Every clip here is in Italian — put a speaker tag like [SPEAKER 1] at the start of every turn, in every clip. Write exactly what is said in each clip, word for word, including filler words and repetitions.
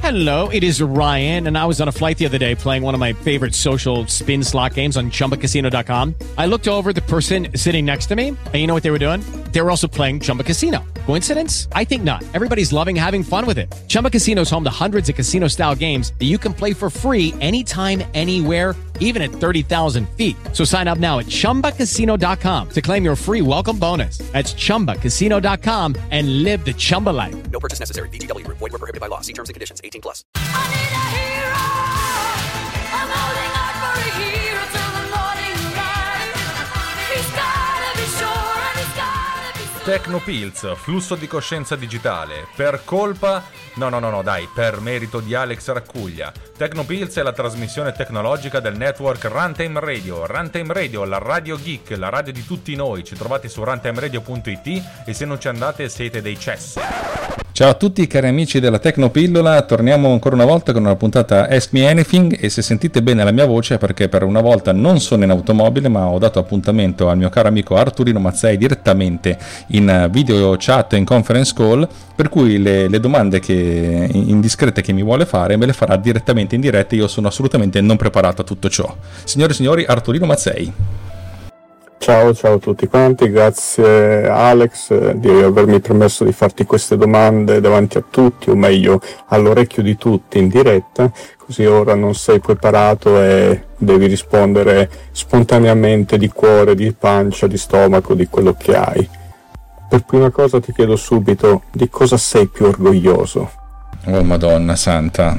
[SPEAKER 1] Hello, it is Ryan, and I was on a flight the other day playing one of my favorite social spin slot games on Chumba Casino dot com. I looked over at the person sitting next to me, and you know what they were doing? They were also playing Chumba Casino. Coincidence? I think not. Everybody's loving having fun with it. Chumba Casino is home to hundreds of casino-style games that you can play for free anytime, anywhere, even at thirty thousand feet. So sign up now at Chumba Casino dot com to claim your free welcome bonus. That's Chumba Casino dot com and live the Chumba life.
[SPEAKER 2] No purchase necessary. V G W. Void where prohibited by law. See terms and conditions. eighteen plus.
[SPEAKER 3] I need a hero. I'm holding out for a hero till the morning light. He's gotta be sure and he's gotta be sure.
[SPEAKER 4] Tecnopills, flusso di coscienza digitale, per colpa, no no no no dai, per merito di Alex Raccuglia. Tecnopills è la trasmissione tecnologica del network Runtime Radio. Runtime Radio, la radio geek, la radio di tutti noi. Ci trovate su runtime radio punto it e se non ci andate siete dei cessi.
[SPEAKER 5] Ciao a tutti cari amici della Tecnopillola, torniamo ancora una volta con una puntata Ask Me Anything e se sentite bene la mia voce è perché per una volta non sono in automobile ma ho dato appuntamento al mio caro amico Arturino Mazzei direttamente in video chat, in conference call, per cui le, le domande che, indiscrete che mi vuole fare me le farà direttamente in diretta. Io sono assolutamente non preparato a tutto ciò. Signore e signori, Arturino Mazzei.
[SPEAKER 6] Ciao, ciao a tutti quanti, grazie Alex eh, di avermi permesso di farti queste domande davanti a tutti, o meglio all'orecchio di tutti in diretta, così ora non sei preparato e devi rispondere spontaneamente di cuore, di pancia, di stomaco, di quello che hai. Per prima cosa ti chiedo subito di cosa sei più orgoglioso.
[SPEAKER 5] Oh Madonna santa,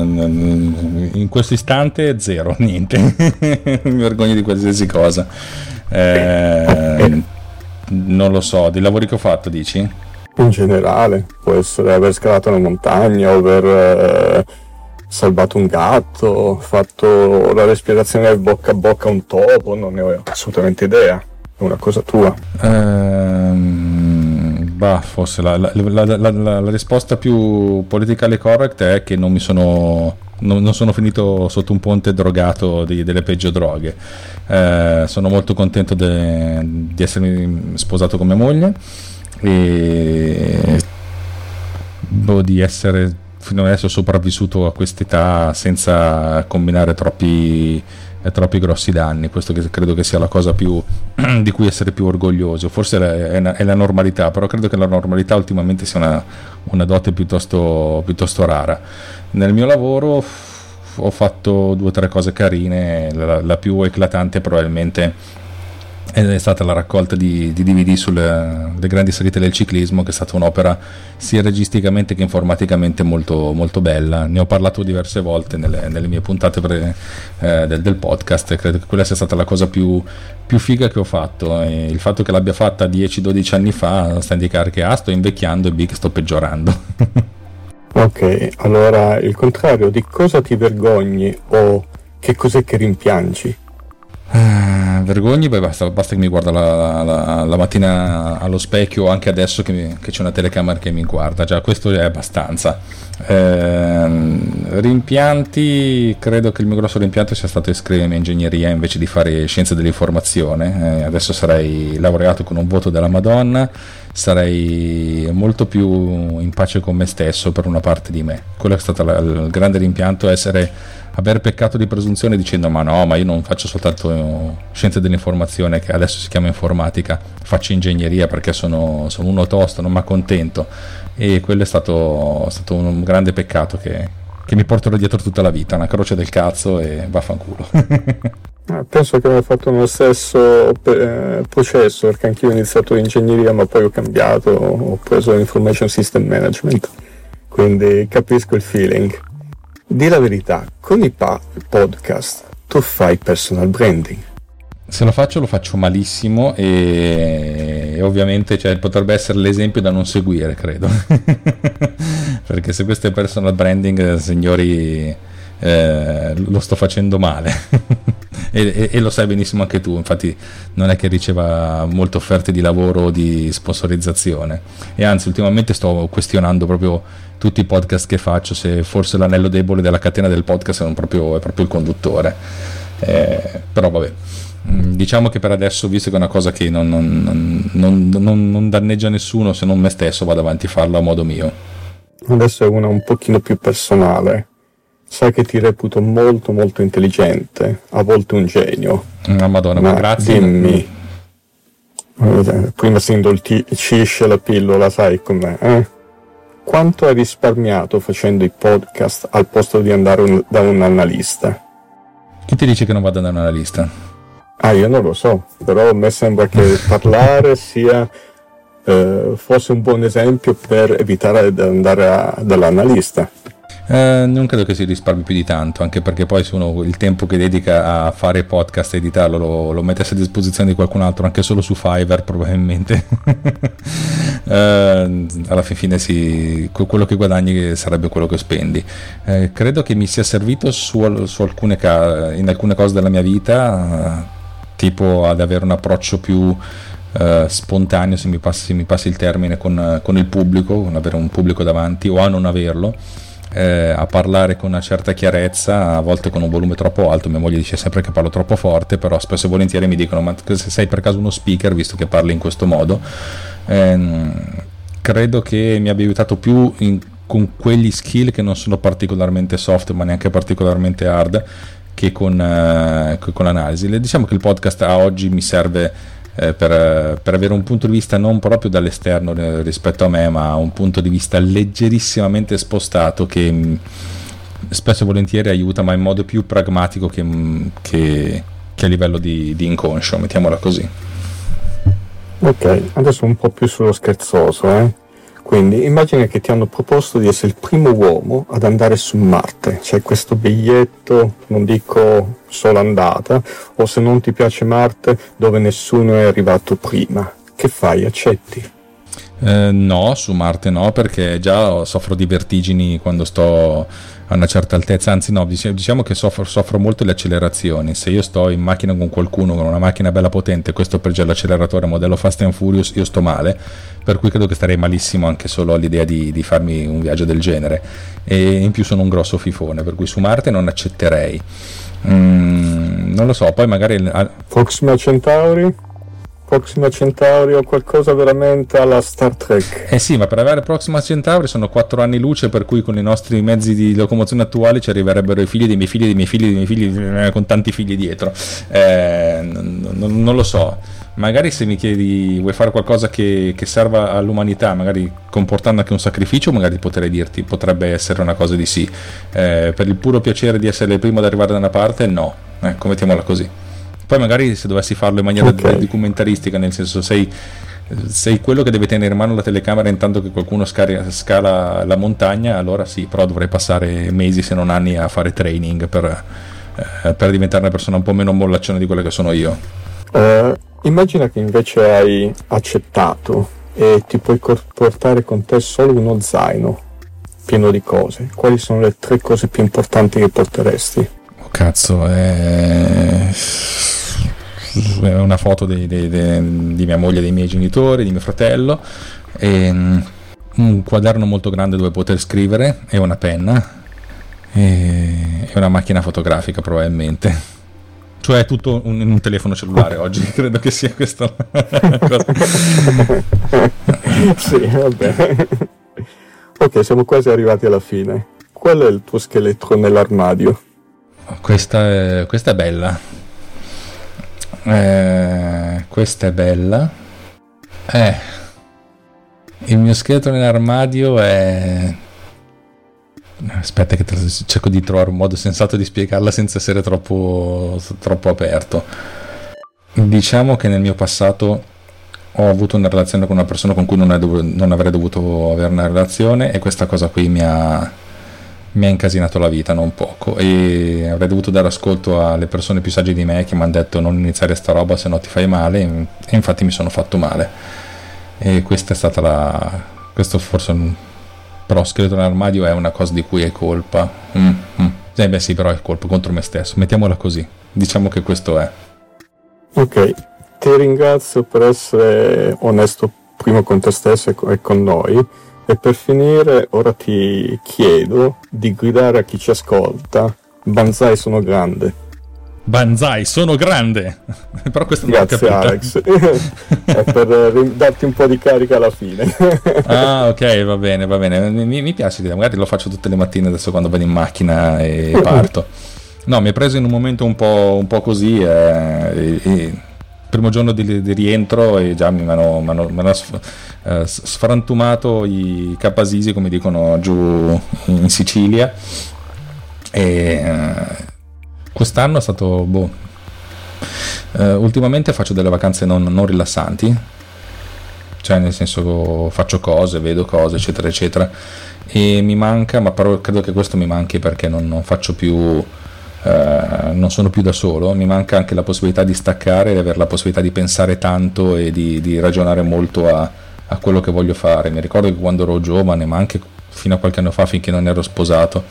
[SPEAKER 5] in questo istante zero, niente, mi vergogno di qualsiasi cosa. Eh, non lo so, dei lavori che ho fatto dici?
[SPEAKER 6] In generale, può essere aver scalato una montagna, aver eh, salvato un gatto, fatto la respirazione bocca a bocca a un topo, non ne ho assolutamente idea, è una cosa tua.
[SPEAKER 5] Ehm, bah, forse la, la, la, la, la, la risposta più politically correct è che non mi sono... Non, non sono finito sotto un ponte drogato di, delle peggio droghe. Eh, sono molto contento de, di essermi sposato con mia moglie e boh, di essere fino adesso sopravvissuto a quest'età senza combinare troppi, eh, troppi grossi danni. Questo che credo che sia la cosa più di cui essere più orgoglioso. Forse è, è, è la normalità, però credo che la normalità ultimamente sia una, una dote piuttosto, piuttosto rara. Nel mio lavoro ho fatto due o tre cose carine, la, la più eclatante probabilmente è stata la raccolta di, di D V D sulle le grandi salite del ciclismo, che è stata un'opera sia registicamente che informaticamente molto, molto bella. Ne ho parlato diverse volte nelle, nelle mie puntate pre, eh, del, del podcast e credo che quella sia stata la cosa più, più figa che ho fatto. E il fatto che l'abbia fatta dieci dodici anni fa sta a indicare che A sto invecchiando e B che sto peggiorando.
[SPEAKER 6] Ok, allora il contrario, di cosa ti vergogni o che cos'è che rimpiangi?
[SPEAKER 5] Uh, vergogni, beh, basta, basta che mi guarda la, la, la mattina allo specchio, anche adesso che, mi, che c'è una telecamera che mi guarda, già questo è abbastanza. Uh, rimpianti, credo che il mio grosso rimpianto sia stato iscrivermi in ingegneria invece di fare scienze dell'informazione. Uh, adesso sarei laureato con un voto della Madonna, sarei molto più in pace con me stesso per una parte di me. Quello è stato la, il grande rimpianto, essere aver peccato di presunzione dicendo ma no, ma io non faccio soltanto scienze dell'informazione, che adesso si chiama informatica, faccio ingegneria perché sono, sono uno tosto, non mi accontento, e quello è stato, è stato un grande peccato che, che mi porterò dietro tutta la vita, una croce del cazzo e vaffanculo.
[SPEAKER 6] Penso che abbia fatto lo stesso eh, processo, perché anch'io ho iniziato ingegneria ma poi ho cambiato, ho preso information system management, quindi capisco il feeling. Di la verità, con i pa- podcast tu fai personal branding?
[SPEAKER 5] Se lo faccio lo faccio malissimo e, e ovviamente cioè, potrebbe essere l'esempio da non seguire, credo. Perché se questo è personal branding, signori, eh, lo sto facendo male. e, e, e lo sai benissimo anche tu, infatti non è che riceva molte offerte di lavoro o di sponsorizzazione, e anzi ultimamente sto questionando proprio tutti i podcast che faccio, se forse l'anello debole della catena del podcast è proprio, è proprio il conduttore. Eh, però vabbè, diciamo che per adesso, visto che è una cosa che non, non, non, non, non danneggia nessuno se non me stesso, vado avanti a farlo a modo mio.
[SPEAKER 6] Adesso è una un pochino più personale. Sai che ti reputo molto molto intelligente, a volte un genio.
[SPEAKER 5] No, Madonna, ma, ma grazie.
[SPEAKER 6] Dimmi, prima si indolcisce la pillola, sai com'è, eh? Quanto hai risparmiato facendo i podcast al posto di andare un, da un analista?
[SPEAKER 5] Chi ti dice che non vado da un analista?
[SPEAKER 6] Ah, io non lo so, però a me sembra che parlare sia eh, fosse un buon esempio per evitare di andare a, dall'analista.
[SPEAKER 5] Eh, non credo che si risparmi più di tanto, anche perché poi se uno il tempo che dedica a fare podcast e editarlo lo, lo mettesse a disposizione di qualcun altro, anche solo su Fiverr probabilmente eh, alla fine si, quello che guadagni sarebbe quello che spendi. Eh, credo che mi sia servito su, su alcune in alcune cose della mia vita, eh, tipo ad avere un approccio più Uh, spontaneo, se mi passi, se mi passi il termine, con, con il pubblico, con avere un pubblico davanti o a non averlo, eh, a parlare con una certa chiarezza, a volte con un volume troppo alto. Mia moglie dice sempre che parlo troppo forte, però spesso e volentieri mi dicono: ma se sei per caso uno speaker, visto che parli in questo modo? Eh, credo che mi abbia aiutato più in, con quegli skill che non sono particolarmente soft ma neanche particolarmente hard, che con, eh, con l'analisi. Diciamo che il podcast a oggi mi serve Eh, per, per avere un punto di vista non proprio dall'esterno eh, rispetto a me, ma un punto di vista leggerissimamente spostato, che mh, spesso e volentieri aiuta, ma in modo più pragmatico che, mh, che, che a livello di, di inconscio, mettiamola così.
[SPEAKER 6] Ok, adesso un po' più sullo scherzoso, eh? Quindi immagina che ti hanno proposto di essere il primo uomo ad andare su Marte. C'è questo biglietto, non dico solo andata, o se non ti piace Marte, dove nessuno è arrivato prima. Che fai? Accetti?
[SPEAKER 5] Eh, no, su Marte no, perché già soffro di vertigini quando sto a una certa altezza, anzi no, diciamo che soffro, soffro molto le accelerazioni. Se io sto in macchina con qualcuno con una macchina bella potente, questo per già l'acceleratore modello Fast and Furious, io sto male, per cui credo che starei malissimo anche solo all'idea di, di farmi un viaggio del genere, e in più sono un grosso fifone, per cui su Marte non accetterei. Mm, non lo so, poi magari
[SPEAKER 6] Proxima Centauri? Proxima Centauri o qualcosa veramente alla Star Trek.
[SPEAKER 5] Eh sì, ma per avere Proxima Centauri sono quattro anni luce, per cui con i nostri mezzi di locomozione attuali ci arriverebbero i figli dei miei figli dei miei figli dei miei figli eh, con tanti figli dietro. Eh, non, non, non lo so. Magari se mi chiedi vuoi fare qualcosa che, che serva all'umanità, magari comportando anche un sacrificio, magari potrei dirti potrebbe essere una cosa di sì. Eh, per il puro piacere di essere il primo ad arrivare da una parte, no. Ecco, mettiamola così. Poi magari se dovessi farlo in maniera okay. documentaristica, nel senso sei, sei quello che deve tenere in mano la telecamera intanto che qualcuno scala, scala la montagna, allora sì, però dovrei passare mesi se non anni a fare training per, eh, per diventare una persona un po' meno mollaccione di quella che sono io.
[SPEAKER 6] Uh, immagina che invece hai accettato e ti puoi portare con te solo uno zaino pieno di cose. Quali sono le tre cose più importanti che porteresti?
[SPEAKER 5] Oh cazzo, è... una foto di, di, di, di mia moglie, dei miei genitori, di mio fratello, e un quaderno molto grande dove poter scrivere, e una penna, e una macchina fotografica probabilmente, cioè tutto in un, un telefono cellulare oggi, credo che sia questa cosa.
[SPEAKER 6] Sì, vabbè. Ok, siamo quasi arrivati alla fine. Qual è il tuo scheletro nell'armadio?
[SPEAKER 5] Questa è, questa è bella. Eh, questa è bella. Eh, il mio scheletro nell'armadio è... Aspetta che cerco di trovare un modo sensato di spiegarla senza essere troppo, troppo aperto. Diciamo che nel mio passato ho avuto una relazione con una persona con cui non, dov- non avrei dovuto avere una relazione, e questa cosa qui mi ha... mi ha incasinato la vita non poco, e avrei dovuto dare ascolto alle persone più sagge di me che mi hanno detto non iniziare sta roba se no ti fai male, e infatti mi sono fatto male, e questa è stata la questo forse un... però scheletro nell'armadio è una cosa di cui è colpa. mm, mm. Eh beh sì, però è colpa contro me stesso, mettiamola così, diciamo che questo è.
[SPEAKER 6] Ok, ti ringrazio per essere onesto prima con te stesso e con noi. E per finire, ora ti chiedo di gridare a chi ci ascolta: Banzai sono grande.
[SPEAKER 5] Banzai, sono grande. Però questo non l'ho
[SPEAKER 6] Grazie
[SPEAKER 5] capito.
[SPEAKER 6] Alex. È per ri- darti un po' di carica alla fine.
[SPEAKER 5] Ah, ok, va bene, va bene. Mi, mi piace, magari lo faccio tutte le mattine adesso quando vado in macchina e parto. No, mi è preso in un momento un po', un po' così. Eh, e, e, primo giorno di, di rientro e già mi hanno, mi hanno, mi hanno eh, sfrantumato i capasisi, come dicono giù in Sicilia. E eh, quest'anno è stato boh. Eh, ultimamente faccio delle vacanze non, non rilassanti, cioè nel senso faccio cose, vedo cose, eccetera eccetera, e mi manca, ma però credo che questo mi manchi perché non, non faccio più eh, non sono più da solo, mi manca anche la possibilità di staccare e avere la possibilità di pensare tanto e di, di ragionare molto a, a quello che voglio fare. Mi ricordo che quando ero giovane, ma anche fino a qualche anno fa, finché non ero sposato,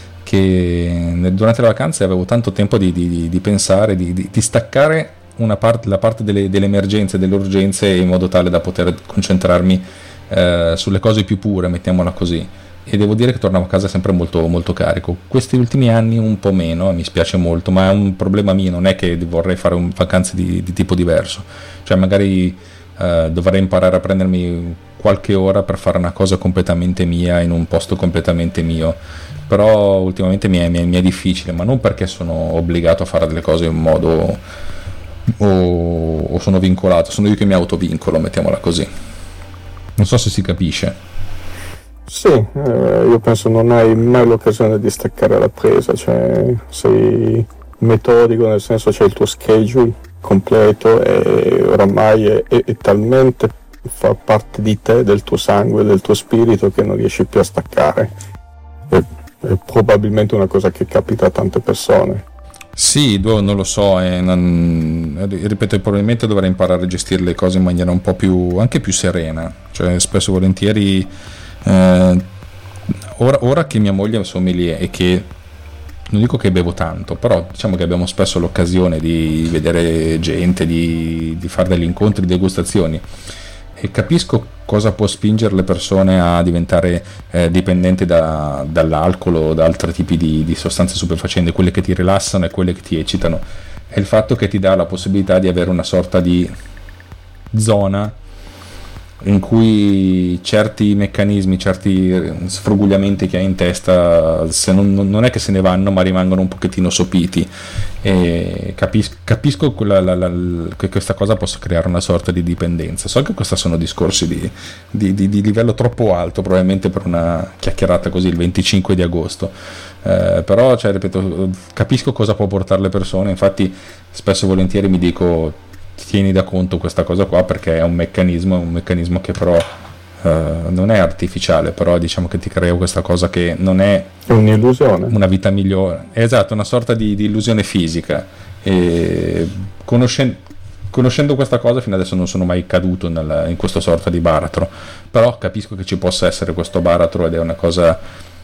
[SPEAKER 5] che durante le vacanze avevo tanto tempo di, di, di pensare, di, di, di staccare una parte, la parte delle, delle emergenze, delle urgenze, in modo tale da poter concentrarmi eh, sulle cose più pure, mettiamola così. E devo dire che tornavo a casa sempre molto, molto carico. Questi ultimi anni un po' meno, mi spiace molto, ma è un problema mio, non è che vorrei fare un, vacanze di, di tipo diverso. Cioè magari eh, dovrei imparare a prendermi qualche ora per fare una cosa completamente mia, in un posto completamente mio. Però ultimamente mi è, mi, è, mi è difficile, ma non perché sono obbligato a fare delle cose in modo o, o sono vincolato, sono io che mi autovincolo, mettiamola così. Non so se si capisce.
[SPEAKER 6] Sì, eh, io penso non hai mai l'occasione di staccare alla presa, cioè sei metodico, nel senso c'è il tuo schedule completo e oramai è, è, è talmente fa parte di te, del tuo sangue, del tuo spirito, che non riesci più a staccare. È, è probabilmente una cosa che capita a tante persone.
[SPEAKER 5] Sì, non lo so, eh, non, ripeto, probabilmente dovrei imparare a gestire le cose in maniera un po' più, anche più serena, cioè spesso e volentieri eh, ora, ora che mia moglie è sommelier e che non dico che bevo tanto, però diciamo che abbiamo spesso l'occasione di vedere gente, di, di fare degli incontri, degustazioni, e capisco cosa può spingere le persone a diventare eh, dipendenti da, dall'alcol o da altri tipi di, di sostanze stupefacenti, quelle che ti rilassano e quelle che ti eccitano. È il fatto che ti dà la possibilità di avere una sorta di zona in cui certi meccanismi, certi sfrugugliamenti che hai in testa, se non, non è che se ne vanno, ma rimangono un pochettino sopiti. E capis, capisco la, la, la, che questa cosa possa creare una sorta di dipendenza. So che questi sono discorsi di, di, di, di livello troppo alto, probabilmente per una chiacchierata così il venticinque di agosto, eh, però cioè, ripeto, capisco cosa può portare le persone. Infatti spesso e volentieri mi dico: tieni da conto questa cosa qua, perché è un meccanismo, è un meccanismo che però uh, non è artificiale, però diciamo che ti crea questa cosa che non è,
[SPEAKER 6] è un'illusione,
[SPEAKER 5] una vita migliore, è esatto, una sorta di, di illusione fisica. E conoscendo, conoscendo questa cosa, fino adesso non sono mai caduto nel, in questa sorta di baratro, però capisco che ci possa essere questo baratro, ed è una cosa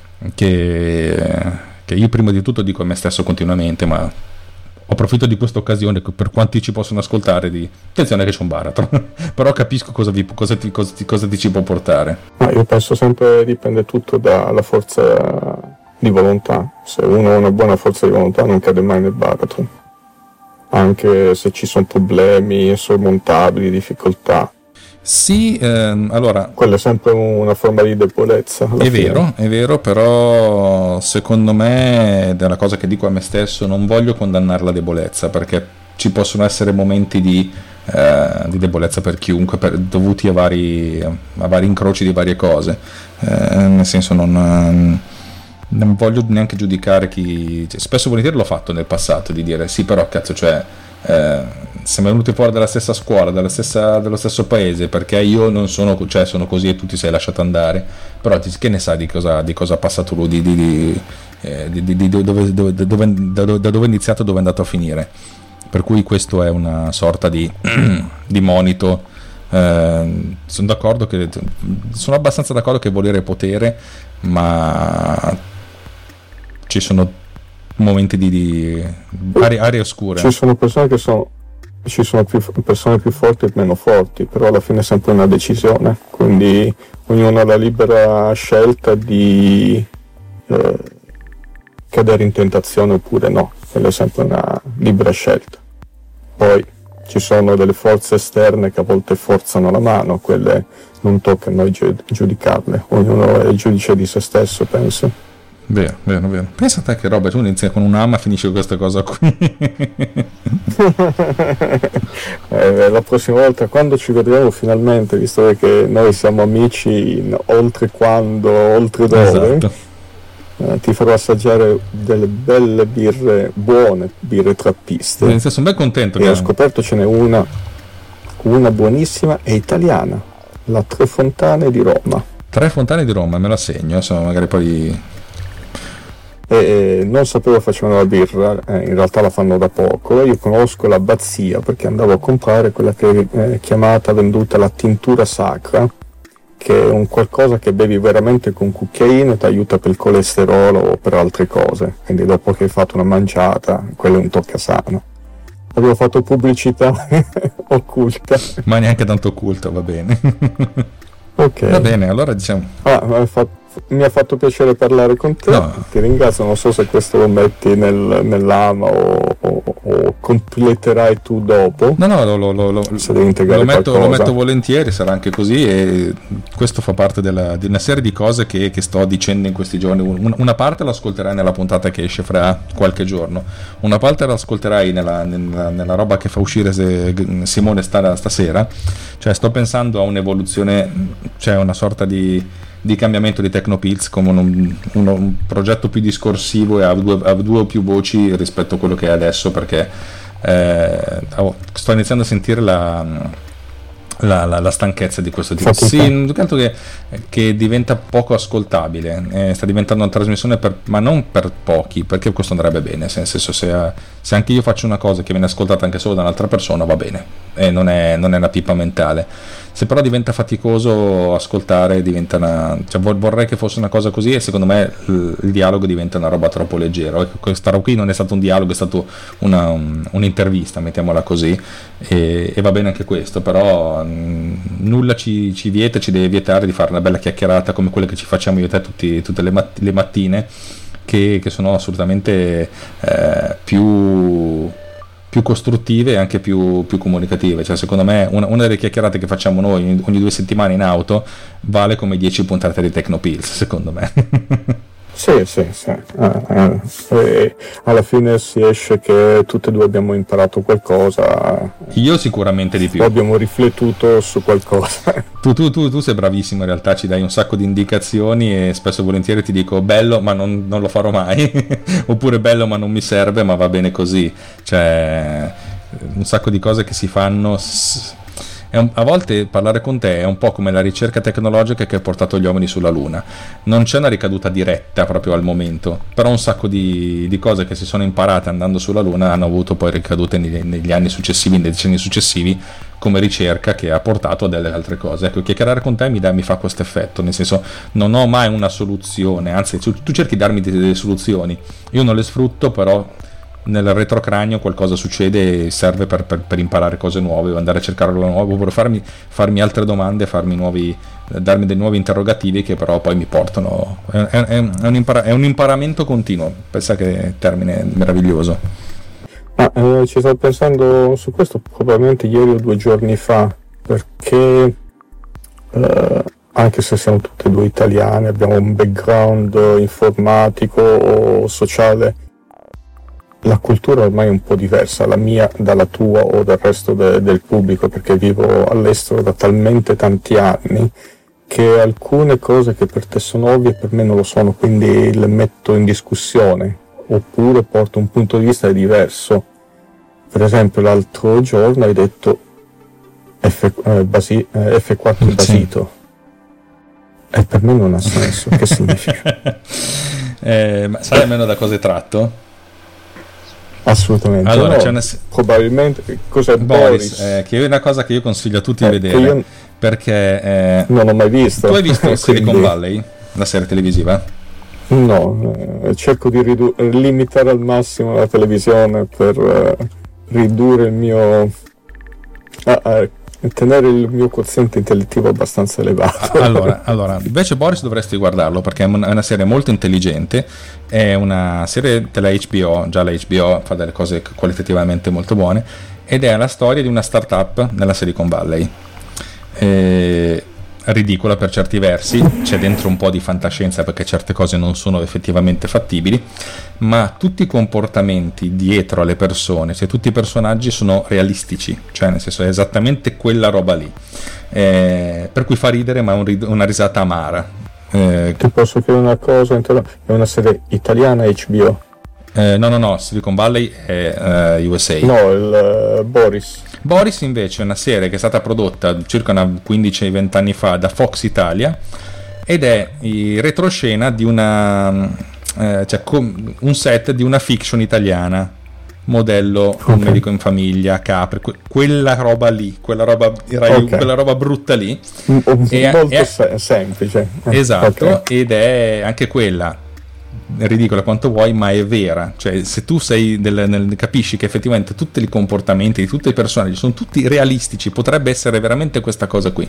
[SPEAKER 5] che, che io prima di tutto dico a me stesso continuamente, ma approfitto di questa occasione, per quanti ci possono ascoltare, di attenzione che c'è un baratro però capisco cosa, vi, cosa, ti, cosa, ti, cosa ti ci può portare.
[SPEAKER 6] Ma io penso sempre dipende tutto dalla forza di volontà. Se uno ha una buona forza di volontà non cade mai nel baratro, anche se ci sono problemi insormontabili, difficoltà.
[SPEAKER 5] Sì, ehm, allora
[SPEAKER 6] quella è sempre una forma di debolezza.
[SPEAKER 5] È fine. vero, è vero, però secondo me è una cosa che dico a me stesso: non voglio condannare la debolezza, perché ci possono essere momenti di, eh, di debolezza per chiunque, per, dovuti a vari, a vari incroci di varie cose, eh, nel senso non, non voglio neanche giudicare chi, cioè, spesso volentieri l'ho fatto nel passato, di dire sì però cazzo, cioè eh, siamo venuti fuori dalla stessa scuola, dalla stessa, dallo stesso paese, perché io non sono, cioè sono così e tu ti sei lasciato andare, però che ne sai di cosa, di cosa ha passato lui, di, di, di, eh, di, di, di dove, dove, dove, da dove è iniziato, dove è andato a finire. Per cui questo è una sorta di, di monito. Eh, sono d'accordo che sono abbastanza d'accordo che volere potere, ma ci sono momenti di, di aree, aree oscure.
[SPEAKER 6] Ci sono persone che sono ci sono più persone più forti e meno forti, però alla fine è sempre una decisione, quindi ognuno ha la libera scelta di eh, cadere in tentazione oppure no, quella è sempre una libera scelta. Poi ci sono delle forze esterne che a volte forzano la mano, quelle non tocca a noi giudicarle, ognuno è il giudice di se stesso, penso.
[SPEAKER 5] Vero, vero, vero. Pensa a te che roba, tu inizi con un'ama e finisci con questa cosa qui.
[SPEAKER 6] eh, la prossima volta, quando ci vedremo finalmente, visto che noi siamo amici in oltre quando, oltre dove,
[SPEAKER 5] esatto.
[SPEAKER 6] eh, ti farò assaggiare delle belle birre, buone birre trappiste.
[SPEAKER 5] Sono ben contento.
[SPEAKER 6] E
[SPEAKER 5] che...
[SPEAKER 6] ho scoperto ce n'è una, una buonissima e italiana, la Tre Fontane di Roma.
[SPEAKER 5] Tre Fontane di Roma, me la segno, insomma, magari poi...
[SPEAKER 6] E non sapevo facevano la birra, eh, in realtà la fanno da poco. Io conosco l'Abbazia perché andavo a comprare quella che è chiamata, venduta la tintura sacra, che è un qualcosa che bevi veramente con cucchiaino e ti aiuta per il colesterolo o per altre cose, quindi dopo che hai fatto una mangiata quello è un toccasano. Avevo fatto pubblicità occulta,
[SPEAKER 5] ma neanche tanto occulta, va bene.
[SPEAKER 6] Ok,
[SPEAKER 5] va bene, allora diciamo
[SPEAKER 6] ah, mi ha fatto Mi ha fatto piacere parlare con te, no. Ti ringrazio, non so se questo lo metti nel, nell'ama o, o, o completerai tu dopo.
[SPEAKER 5] No, no, lo, lo, lo, lo, lo, metto, lo metto volentieri, sarà anche così, e questo fa parte della, di una serie di cose che, che sto dicendo in questi giorni. Una parte l'ascolterai nella puntata che esce fra qualche giorno, una parte l'ascolterai nella, nella, nella roba che fa uscire Simone stasera, cioè sto pensando a un'evoluzione, cioè una sorta di di cambiamento di Tecnopills come un, un, un progetto più discorsivo e a due, a due o più voci rispetto a quello che è adesso, perché eh, sto iniziando a sentire la, la, la, la stanchezza di questo tipo. Sì, tanto che, che diventa poco ascoltabile, eh, sta diventando una trasmissione per, ma non per pochi, perché questo andrebbe bene, nel senso, se, se anche io faccio una cosa che viene ascoltata anche solo da un'altra persona va bene, e non è, non è una pipa mentale. Se però diventa faticoso ascoltare, diventa una, cioè vorrei che fosse una cosa così, e secondo me il, il dialogo diventa una roba troppo leggera. Questa roba qui non è stato un dialogo, è stato una, un, un'intervista, mettiamola così, e, e va bene anche questo, però mh, nulla ci, ci vieta, ci deve vietare di fare una bella chiacchierata come quelle che ci facciamo io e te tutti, tutte le, mat- le mattine, che, che sono assolutamente eh, più... più costruttive e anche più, più comunicative. Cioè, secondo me una, una delle chiacchierate che facciamo noi ogni due settimane in auto vale come dieci puntate di Tecnopills, secondo me.
[SPEAKER 6] Sì, sì, sì. Eh, eh, alla fine si esce che tutti e due abbiamo imparato qualcosa.
[SPEAKER 5] Io sicuramente di più.
[SPEAKER 6] Abbiamo riflettuto su qualcosa.
[SPEAKER 5] Tu, tu, tu, tu sei bravissimo, in realtà ci dai un sacco di indicazioni e spesso e volentieri ti dico bello ma non, non lo farò mai oppure bello ma non mi serve, ma va bene così. Cioè, un sacco di cose che si fanno. È un, a volte parlare con te è un po' come la ricerca tecnologica che ha portato gli uomini sulla Luna. Non c'è una ricaduta diretta proprio al momento, però un sacco di, di cose che si sono imparate andando sulla Luna hanno avuto poi ricadute negli, negli anni successivi, nei decenni successivi, come ricerca che ha portato a delle altre cose. Ecco, chiacchierare con te mi, dà, mi fa questo effetto, nel senso, non ho mai una soluzione, anzi tu, tu cerchi di darmi delle, delle soluzioni, io non le sfrutto, però nel retrocranio qualcosa succede e serve per, per, per imparare cose nuove o andare a cercare roba nuova, oppure farmi, farmi altre domande, farmi nuovi, darmi dei nuovi interrogativi che però poi mi portano. È, è, è, un, impara, è un imparamento continuo. Pensa che termine meraviglioso.
[SPEAKER 6] Ah, eh, ci stavo pensando su questo probabilmente ieri o due giorni fa, perché eh, anche se siamo tutti e due italiani, abbiamo un background informatico o sociale, la cultura ormai è un po' diversa, la mia dalla tua o dal resto de- del pubblico, perché vivo all'estero da talmente tanti anni che alcune cose che per te sono ovvie per me non lo sono, quindi le metto in discussione oppure porto un punto di vista diverso. Per esempio l'altro giorno hai detto F, eh, basi, eh, F quattro basito, e per me non ha senso. Che significa?
[SPEAKER 5] eh, ma sai almeno da cosa è tratto?
[SPEAKER 6] Assolutamente
[SPEAKER 5] allora,
[SPEAKER 6] no.
[SPEAKER 5] c'è una...
[SPEAKER 6] probabilmente cos'è
[SPEAKER 5] Boris,
[SPEAKER 6] Boris?
[SPEAKER 5] Eh, che è una cosa che io consiglio a tutti
[SPEAKER 6] eh,
[SPEAKER 5] di vedere,
[SPEAKER 6] io...
[SPEAKER 5] perché eh...
[SPEAKER 6] non ho mai visto.
[SPEAKER 5] Tu hai visto
[SPEAKER 6] quindi...
[SPEAKER 5] Silicon Valley, la serie televisiva?
[SPEAKER 6] No, eh, cerco di ridu- limitare al massimo la televisione per eh, ridurre il mio ah, eh, tenere il mio quoziente intellettivo abbastanza elevato.
[SPEAKER 5] Allora, allora, invece Boris dovresti guardarlo perché è una, è una serie molto intelligente, è una serie della H B O, già la H B O fa delle cose qualitativamente molto buone, ed è la storia di una startup nella Silicon Valley. Eh, ridicola per certi versi, c'è dentro un po' di fantascienza perché certe cose non sono effettivamente fattibili, ma tutti i comportamenti dietro alle persone, cioè tutti i personaggi sono realistici, cioè nel senso è esattamente quella roba lì, eh, per cui fa ridere ma un rid- una risata amara. Eh,
[SPEAKER 6] Ti posso chiedere una cosa? È una serie italiana H B O?
[SPEAKER 5] eh, no no no, Silicon Valley è uh, U S A.
[SPEAKER 6] No, il uh, Boris.
[SPEAKER 5] Boris invece è una serie che è stata prodotta circa quindici venti anni fa da Fox Italia ed è il retroscena di una eh, cioè com- un set di una fiction italiana, modello okay. Un medico in famiglia, Capri, que- quella roba lì, quella roba, okay. quella roba brutta lì,
[SPEAKER 6] M-
[SPEAKER 5] e,
[SPEAKER 6] molto
[SPEAKER 5] è,
[SPEAKER 6] se- semplice,
[SPEAKER 5] esatto,
[SPEAKER 6] okay.
[SPEAKER 5] Ed è anche quella ridicola quanto vuoi, ma è vera, cioè se tu sei del, nel, capisci che effettivamente tutti i comportamenti di tutti i personaggi sono tutti realistici, potrebbe essere veramente questa cosa qui,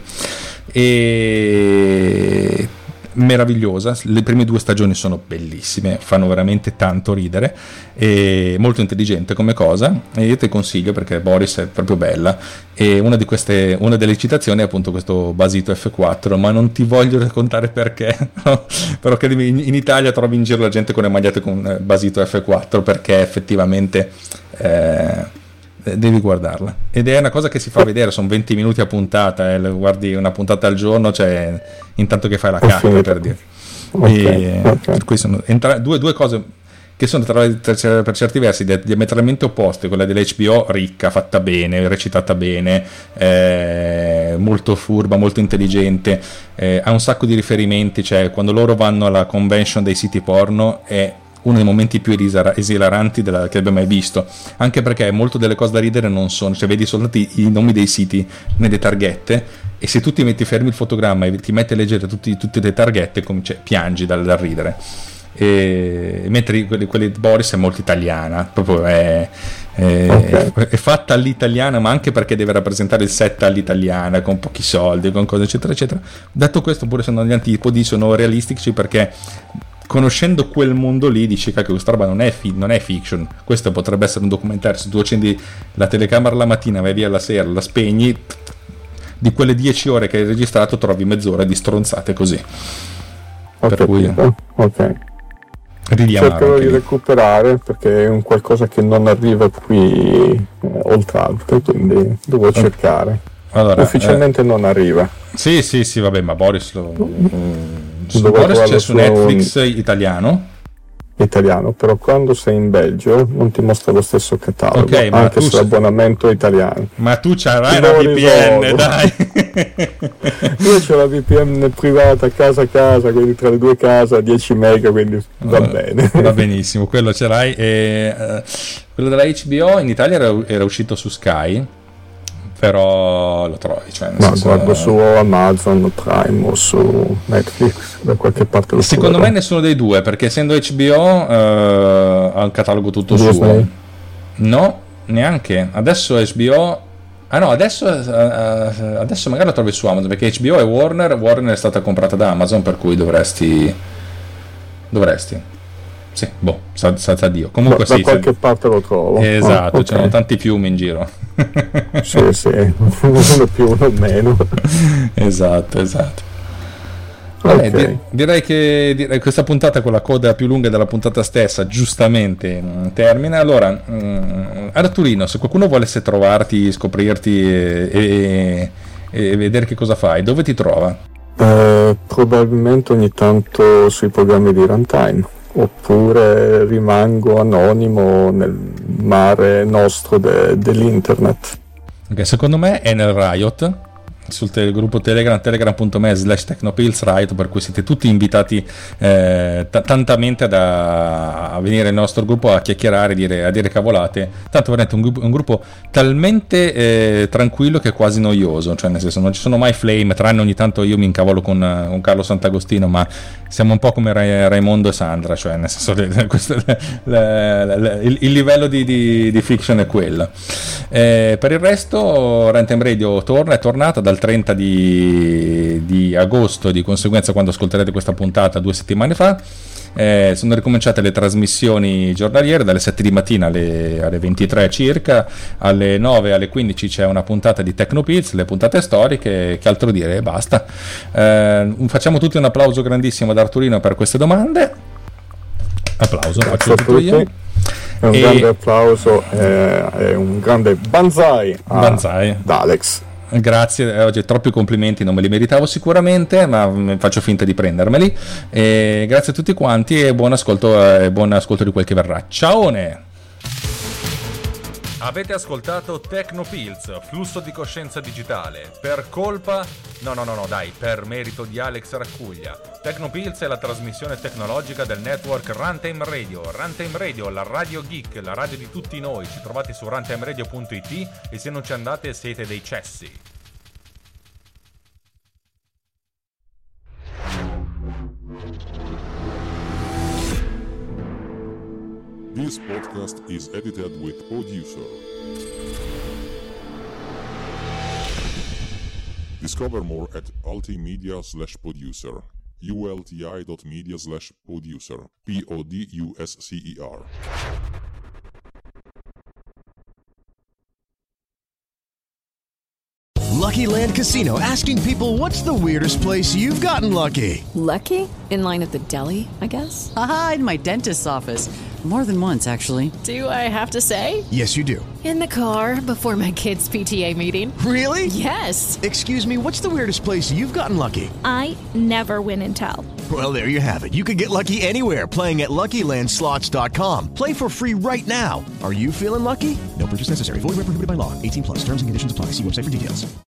[SPEAKER 5] e meravigliosa. Le prime due stagioni sono bellissime, fanno veramente tanto ridere, e molto intelligente come cosa, e io ti consiglio perché Boris è proprio bella, e una di queste, una delle citazioni è appunto questo basito F quattro, ma non ti voglio raccontare perché, no? Però che in, in Italia trovi in giro la gente con le magliette con basito F quattro perché effettivamente eh, devi guardarla, ed è una cosa che si fa vedere, sono venti minuti a puntata, eh, guardi una puntata al giorno, cioè intanto che fai la cacca, per dire.
[SPEAKER 6] Okay,
[SPEAKER 5] e,
[SPEAKER 6] okay.
[SPEAKER 5] Per cui sono entra- due, due cose che sono tra, tra, per certi versi diametralmente opposte, quella dell'H B O ricca, fatta bene, recitata bene, eh, molto furba, molto intelligente, eh, ha un sacco di riferimenti, cioè quando loro vanno alla convention dei siti porno è uno dei momenti più esilaranti della, che abbia mai visto, anche perché molto delle cose da ridere non sono, cioè vedi soltanto i, i nomi dei siti nelle targhette, e se tu ti metti fermi il fotogramma e ti metti a leggere tutti, tutte le targhette, cioè, piangi dal, dal ridere. E, mentre quelli, quelli di Boris è molto italiana, proprio è, è, okay. è, è fatta all'italiana, ma anche perché deve rappresentare il set all'italiana, con pochi soldi, con cose eccetera eccetera. Detto questo, pure se non gli antipodi sono realistici, perché conoscendo quel mondo lì dici che questa roba non è, fi- non è fiction, questo potrebbe essere un documentario. Se tu accendi la telecamera la mattina, vai via la sera, la spegni, di quelle dieci ore che hai registrato trovi mezz'ora di stronzate così.
[SPEAKER 6] Ho
[SPEAKER 5] per
[SPEAKER 6] capito.
[SPEAKER 5] cui
[SPEAKER 6] Ok,
[SPEAKER 5] ridiamo,
[SPEAKER 6] cercherò di recuperare perché è un qualcosa che non arriva qui eh, oltre Alpe, quindi devo cercare.
[SPEAKER 5] Allora,
[SPEAKER 6] ufficialmente eh, non arriva.
[SPEAKER 5] Sì sì sì, vabbè, ma Boris lo
[SPEAKER 6] Su
[SPEAKER 5] Boris c'è su
[SPEAKER 6] su
[SPEAKER 5] Netflix italiano
[SPEAKER 6] italiano, però quando sei in Belgio non ti mostra lo stesso catalogo,
[SPEAKER 5] okay, ma
[SPEAKER 6] anche
[SPEAKER 5] tu
[SPEAKER 6] sull'abbonamento italiano.
[SPEAKER 5] Ma tu c'hai la V P N, dai.
[SPEAKER 6] Io c'ho la V P N privata casa a casa, quindi tra le due case a dieci mega, quindi va uh, bene.
[SPEAKER 5] Va benissimo, quello ce l'hai. E, uh, quello della H B O in Italia era, era uscito su Sky, però lo trovi, cioè, nel
[SPEAKER 6] ma
[SPEAKER 5] senso,
[SPEAKER 6] guardo su Amazon Prime o su Netflix, da qualche parte lo
[SPEAKER 5] secondo
[SPEAKER 6] troverò.
[SPEAKER 5] me nessuno dei due, perché essendo H B O uh, ha un catalogo tutto
[SPEAKER 6] Disney.
[SPEAKER 5] suo. No, neanche adesso H B O, ah no, adesso uh, adesso magari lo trovi su Amazon, perché H B O è Warner Warner è stata comprata da Amazon, per cui dovresti dovresti sì, boh, sa, sa, sa Dio. Comunque
[SPEAKER 6] da,
[SPEAKER 5] sì,
[SPEAKER 6] da qualche
[SPEAKER 5] se...
[SPEAKER 6] parte lo trovo.
[SPEAKER 5] Esatto,
[SPEAKER 6] ah, okay.
[SPEAKER 5] C'erano tanti fiumi in giro.
[SPEAKER 6] Sì, sì, uno più, uno meno.
[SPEAKER 5] Esatto, esatto. Vabbè,
[SPEAKER 6] Okay.
[SPEAKER 5] di- direi che direi questa puntata, con la coda più lunga della puntata stessa, giustamente mh, termina. Allora, mh, Arturino, se qualcuno volesse trovarti, scoprirti e, e, e vedere che cosa fai, dove ti trova?
[SPEAKER 6] Eh, probabilmente ogni tanto sui programmi di runtime, oppure rimango anonimo nel mare nostro de- dell'internet.
[SPEAKER 5] Perché secondo me è nel Riot, sul te- gruppo Telegram, telegram.me slash technopillsright, per cui siete tutti invitati eh, t- tantamente da, a venire nel nostro gruppo a chiacchierare, dire, a dire cavolate. Tanto veramente un, gruppo, un gruppo talmente eh, tranquillo che è quasi noioso, cioè nel senso non ci sono mai flame, tranne ogni tanto io mi incavolo con, con Carlo Sant'Agostino, ma siamo un po' come Ra- Raimondo e Sandra, cioè nel senso le, questo, le, le, le, il, il livello di, di, di fiction è quello. Eh, per il resto Runtime Radio torna, è tornata dal trenta di, di agosto, di conseguenza quando ascolterete questa puntata due settimane fa. Eh, sono ricominciate le trasmissioni giornaliere dalle sette di mattina alle, alle ventitré circa, alle nove alle quindici c'è una puntata di Tecnopills, le puntate storiche, che altro dire, basta. Eh, facciamo tutti un applauso grandissimo ad Arturino per queste domande. Applauso,
[SPEAKER 6] Grazie
[SPEAKER 5] faccio tutto io.
[SPEAKER 6] È un
[SPEAKER 5] E...
[SPEAKER 6] grande applauso e eh, un grande banzai, a,
[SPEAKER 5] Banzai.
[SPEAKER 6] ad Alex.
[SPEAKER 5] Grazie, oggi troppi complimenti, non me li meritavo sicuramente, ma faccio finta di prendermeli. E grazie a tutti quanti e buon ascolto, e buon ascolto di quel che verrà. Ciaone!
[SPEAKER 4] Avete ascoltato Tecnopills, flusso di coscienza digitale, per colpa, no no no no dai, per merito di Alex Raccuglia. Tecnopills è la trasmissione tecnologica del network Runtime Radio. Runtime Radio, la radio geek, la radio di tutti noi. Ci trovate su runtimeradio punto it e se non ci andate siete dei cessi.
[SPEAKER 7] This podcast is edited with Producer. Discover more at ultimedia slash producer. ulti.media slash producer. P O D U S C E R.
[SPEAKER 8] Lucky Land Casino, asking people, what's the weirdest place you've gotten lucky?
[SPEAKER 9] Lucky? In line at the deli, I guess?
[SPEAKER 10] Aha, in my dentist's office. More than once, actually.
[SPEAKER 9] Do I have to say?
[SPEAKER 8] Yes, you do.
[SPEAKER 9] In the car before my kids' P T A meeting.
[SPEAKER 8] Really?
[SPEAKER 9] Yes.
[SPEAKER 8] Excuse me, what's the weirdest place you've gotten lucky?
[SPEAKER 11] I never win and tell.
[SPEAKER 8] Well, there you have it. You can get lucky anywhere, playing at Lucky Land Slots dot com. Play for free right now. Are you feeling lucky? No purchase necessary. Void where prohibited by law. eighteen plus. Terms and conditions apply. See website for details.